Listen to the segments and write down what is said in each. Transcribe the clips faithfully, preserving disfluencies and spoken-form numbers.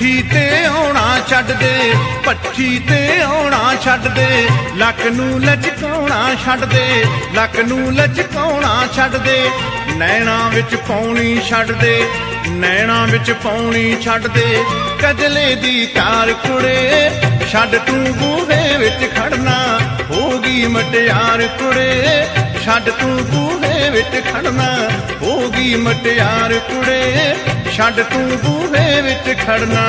पट्ठी ते आउणा छड्ड दे, पट्ठी ते आउणा छड्ड दे, लक नूं लचकाउणा छड्ड दे, लक नूं लचकाउणा छड्ड दे, नैणां विच पाउणी छड्ड दे, नैणां विच पाउणी छड्ड दे, कजले दी तार कुड़े छड्ड तूं बूहे विच खड़ना, होगी मटियार कुड़े छड्ड तूं बूहे विच खड़ना, होगी मटियार कुड़े छड्ड तूं बूहे विच खड़ना।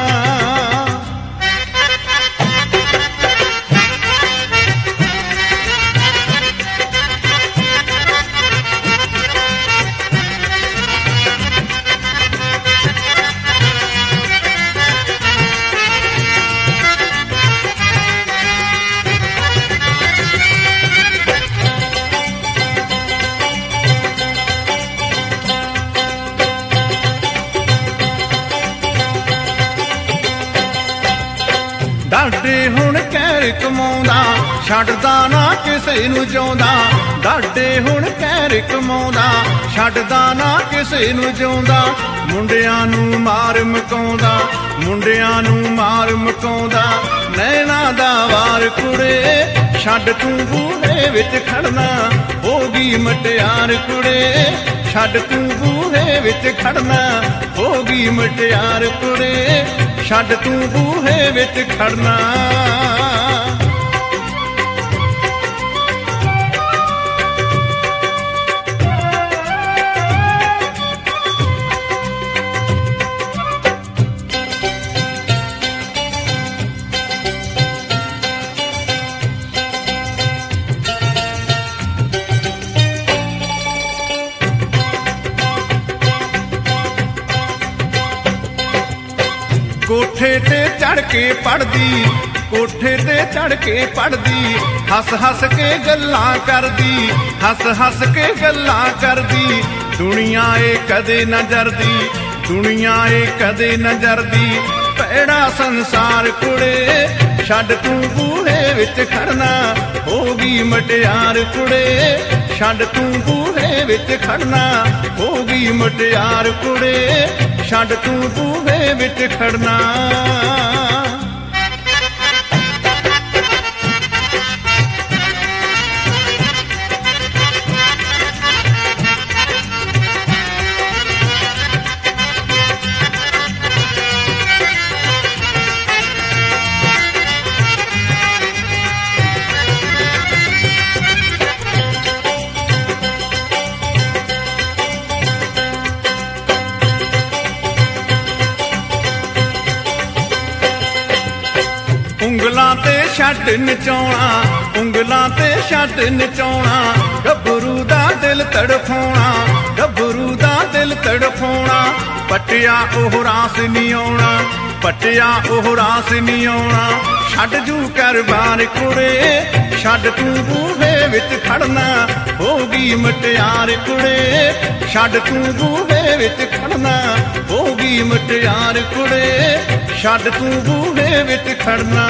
डाडे हुण कैर कमाउंदा, छड्डदा ना किसे नूं जिउंदा, डाडे हुण कैर कमाउंदा, छड्डदा ना किसे नूं जिउंदा, मुंडियां नूं मार मकाउंदा, मुंडियां नूं मार मकाउंदा, नैणां दा वार कुड़े छड्ड तूं बूहे विच खड़ना, होगी मटियार कुड़े छड्ड तूं बूहे विच खड़ना, होगी मटियार कुड़े छड्ड तूं बूहे विच खड़ना। कोठे ते चढ़ के पढ़दी, कोठे ते चढ़ के पढ़दी, हस हस के गल्लां करदी, हस हस के गल्लां करदी, दुनिया ए कदे न जरदी, दुनिया ए कदे न जरदी, भैड़ा संसार कुड़े छड्ड तूं बूहे विच खड़ना, होगी मटियार कुड़े छड्ड तूं बूहे विच खड़ना, होगी मटियार कुड़े छड्ड तूं बूहे विच खड़ना। ਉਂਗਲਾਂ ਤੇ ਛੱਡ ਨਚਾਉਣਾ, ਉਂਗਲਾਂ ਤੇ ਛੱਡ ਨਚਾਉਣਾ, ਗੱਭਰੂ ਦਾ ਦਿਲ ਤੜਫਾਉਣਾ, ਗੱਭਰੂ ਦਾ ਦਿਲ ਤੜਫਾਉਣਾ, ਪੱਟਿਆ ਉਹ ਰਾਸ ਨਹੀਂ ਆਉਣਾ, ਪੱਟਿਆ ਉਹ ਰਾਸ ਨਹੀਂ ਆਉਣਾ, ਛੱਡ ਜੂ ਕਰ ਬਾਰ ਕੁੜੇ ਛੱਡ ਤੂੰ ਬੂਹੇ ਵਿੱਚ ਖੜਨਾ, ਹੋਗੀ ਮਟਿਆਰ ਕੁੜੇ ਛੱਡ ਤੂੰ ਬੂਹੇ ਵਿੱਚ ਖੜਨਾ, ਹੋਗੀ ਮਟਿਆਰ ਕੁੜੇ ਛੱਡ ਤੂੰ ਬੂਹੇ ਵਿੱਚ ਖੜਨਾ।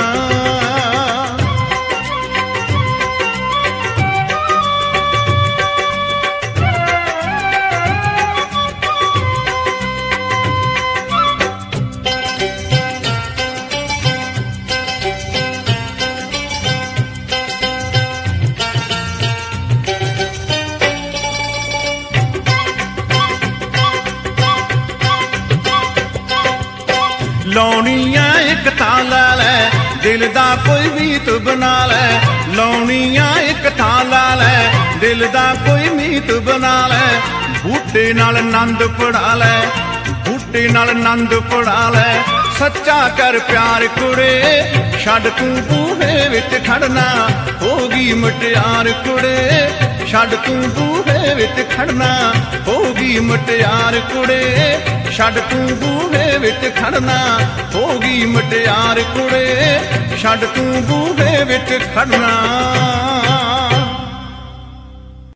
ਲਾਉਣੀਆਂ ਇੱਕ ਥਾਂ ਲਾ ਲੈ, ਦਿਲ ਦਾ ਕੋਈ ਮੀਤ ਬਣਾ ਲੈ, ਲਾਉਣੀਆਂ ਇੱਕ ਥਾਂ ਲਾ ਲੈ, ਦਿਲ ਦਾ ਕੋਈ ਮੀਤ ਬਣਾ ਲੈ, ਬੂਟੇ ਨਾਲ ਆਨੰਦ ਪੜਾ ਲੈ, ਬੂਟੇ ਨਾਲ ਆਨੰਦ ਪੜਾ ਲੈ, ਸੱਚਾ ਕਰ ਪਿਆਰ ਕੁੜੇ ਛੱਡ ਤੂੰ ਬੂਹੇ ਵਿੱਚ ਖੜਨਾ, ਹੋਗੀ ਮਟਿਆਰ ਕੁੜੇ ਛੱਡ ਤੂੰ ਬੂਹੇ ਵਿੱਚ ਖੜਨਾ, ਹੋਗੀ ਮਟਿਆਰ ਕੁੜੇ ਛੱਡ ਤੂੰ ਬੂਹੇ ਵਿੱਚ ਖੜਨਾ, ਹੋਗੀ ਮਟਿਆਰ ਕੁੜੇ ਛੱਡ ਤੂੰ ਬੂਹੇ ਵਿੱਚ ਖੜਨਾ।